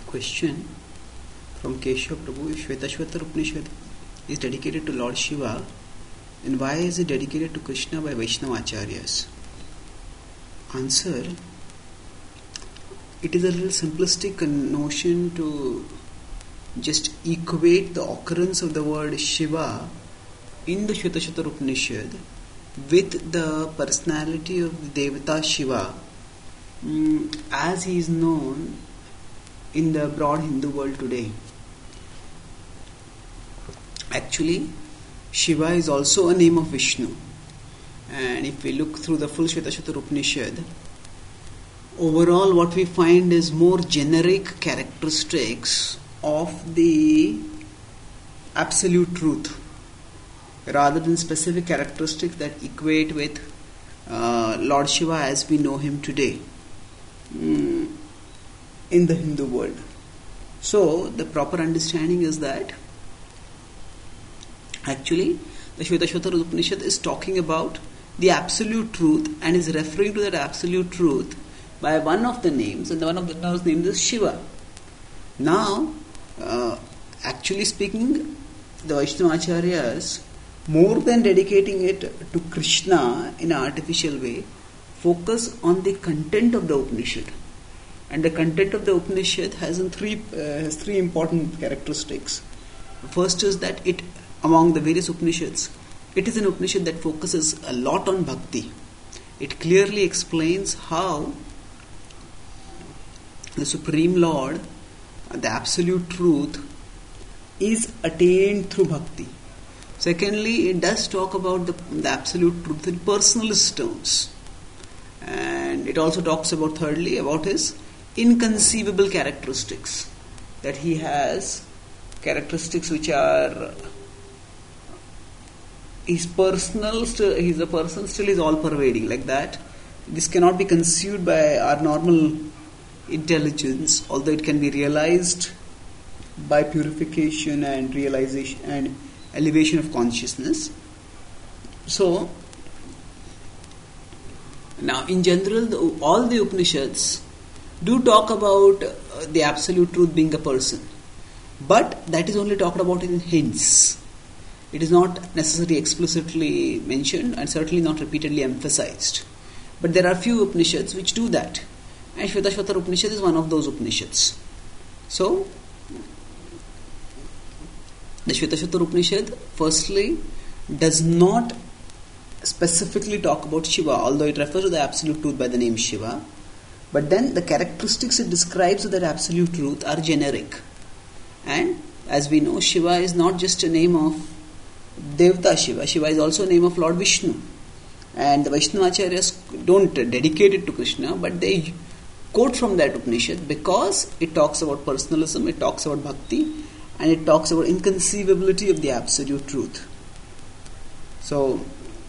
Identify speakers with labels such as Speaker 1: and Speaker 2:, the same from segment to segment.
Speaker 1: Question from Keshav Prabhu: if Shvetashvatar Upanishad is dedicated to Lord Shiva, then why is it dedicated to Krishna by Vaishnava Acharyas? Answer: it is a little simplistic notion to just equate the occurrence of the word Shiva in the Shvetashvatar Upanishad with the personality of the Devata Shiva as he is known in the broad Hindu world today. Actually, Shiva is also a name of Vishnu, and if we look through the full Shvetashvatar Upanishad, overall what we find is more generic characteristics of the absolute truth rather than specific characteristics that equate with Lord Shiva as we know him today in the Hindu world. So the proper understanding is that actually the Shvetashvatar Upanishad is talking about the absolute truth and is referring to that absolute truth by one of the names, and one of those names is Shiva. Now, actually speaking, the Vaishnava Acharyas, more than dedicating it to Krishna in an artificial way, focus on the content of the Upanishad. And the content of the Upanishad has three important characteristics. First is that it, among the various Upanishads, it is an Upanishad that focuses a lot on bhakti. It clearly explains how the Supreme Lord, the absolute truth, is attained through bhakti. Secondly, it does talk about the absolute truth in personalist terms. And it also talks about, thirdly, about his inconceivable characteristics. That he has characteristics which are, he's personal, he's a person, still is all pervading, like that. This cannot be conceived by our normal intelligence, although it can be realized by purification and realization and elevation of consciousness. So, now in general, all the Upanishads do talk about the absolute truth being a person, but that is only talked about in hints. It is not necessarily explicitly mentioned and certainly not repeatedly emphasized. But there are few Upanishads which do that, and Shvetashvatar Upanishad is one of those Upanishads. So, the Shvetashvatar Upanishad firstly does not specifically talk about Shiva, although it refers to the absolute truth by the name Shiva. But then the characteristics it describes of that absolute truth are generic. And as we know, Shiva is not just a name of Devata Shiva. Shiva is also a name of Lord Vishnu. And the Vaishnava Acharyas don't dedicate it to Krishna, but they quote from that Upanishad because it talks about personalism, it talks about bhakti, and it talks about inconceivability of the absolute truth. So,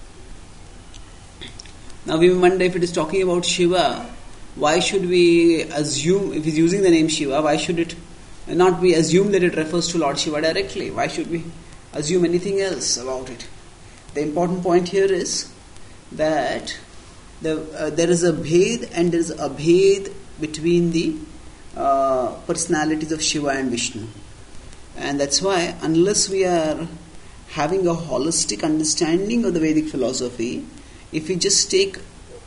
Speaker 1: now we wonder, if it is talking about Shiva, why should we assume, if he's using the name Shiva, why should it not be assumed that it refers to Lord Shiva directly? Why should we assume anything else about it? The important point here is that there is a bhed and there is a bhed between the personalities of Shiva and Vishnu. And that's why, unless we are having a holistic understanding of the Vedic philosophy, if we just take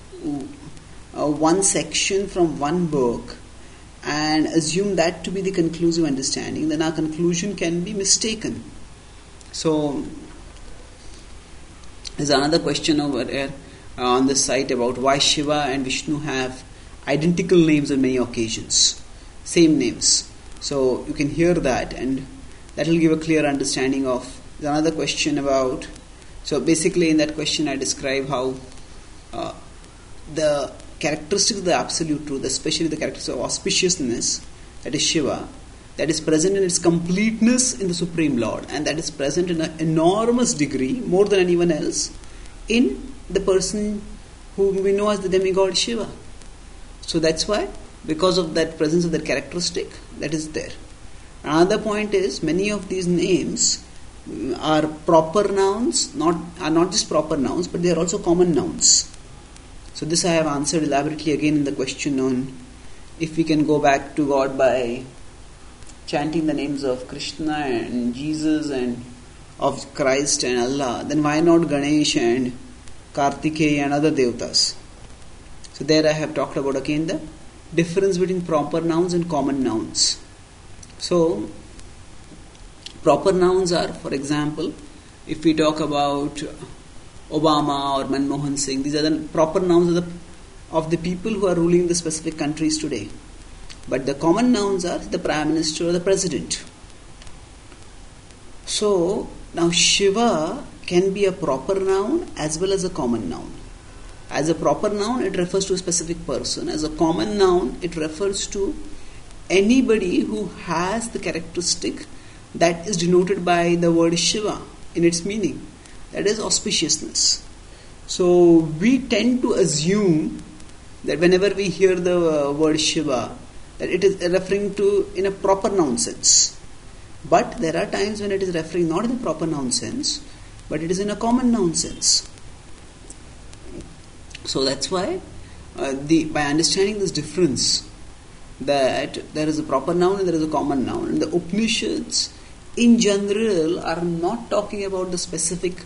Speaker 1: one section from one book and assume that to be the conclusive understanding, then our conclusion can be mistaken. So, there's another question over there on the site about why Shiva and Vishnu have identical names on many occasions, same names. So you can hear that, and that will give a clear understanding of. There's another question about, so basically in that question I describe how the characteristics of the absolute truth, especially the characteristics of auspiciousness, that is Shiva, that is present in its completeness in the Supreme Lord, and that is present in an enormous degree, more than anyone else, in the person whom we know as the demigod Shiva. So that's why, because of that presence of that characteristic, that is there. Another point is, many of these names are proper nouns, are not just proper nouns, but they are also common nouns. So this I have answered elaborately again in the question on if we can go back to God by chanting the names of Krishna and Jesus and of Christ and Allah, then why not Ganesh and Kartikeya and other devatas? So there I have talked about again the difference between proper nouns and common nouns. So proper nouns are, for example, if we talk about Obama or Manmohan Singh, these are the proper nouns of the people who are ruling the specific countries today. But the common nouns are the Prime Minister or the President. So now Shiva can be a proper noun as well as a common noun. As a proper noun, it refers to a specific person. As a common noun, it refers to anybody who has the characteristic that is denoted by the word Shiva in its meaning. That is auspiciousness. So we tend to assume that whenever we hear the word Shiva, that it is referring to in a proper noun sense. But there are times when it is referring not in a proper noun sense, but it is in a common noun sense. So that's why by understanding this difference, that there is a proper noun and there is a common noun, and the Upanishads in general are not talking about the specific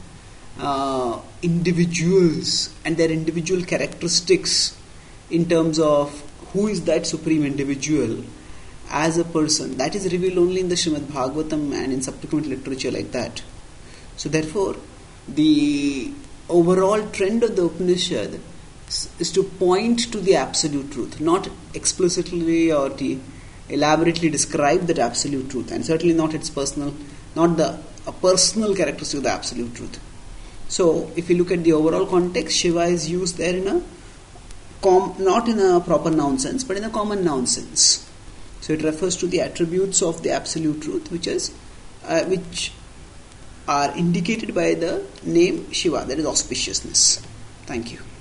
Speaker 1: individuals and their individual characteristics in terms of who is that supreme individual as a person. That is revealed only in the Srimad Bhagavatam and in subsequent literature like that. So therefore, the overall trend of the Upanishad is to point to the absolute truth, not explicitly or elaborately describe that absolute truth, and certainly not its personal, not a personal characteristic of the absolute truth. So, if you look at the overall context, Shiva is used there in not in a proper noun sense, but in a common noun sense. So, it refers to the attributes of the absolute truth, which are indicated by the name Shiva, that is auspiciousness. Thank you.